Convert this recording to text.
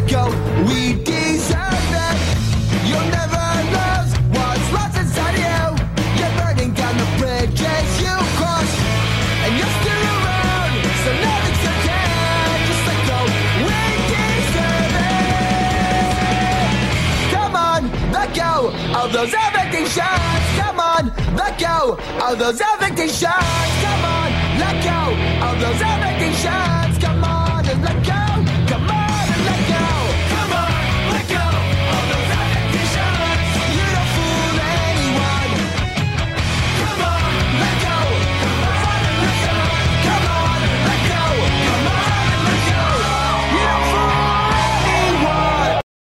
go. We deserve it. You'll never lose what's lost inside you. You're burning down the bridges you crossed, and you're still around, so nothing's okay. Just let go. We deserve it. Come on, let go of those everything shots. Come on, let go of those everything shots. Come on.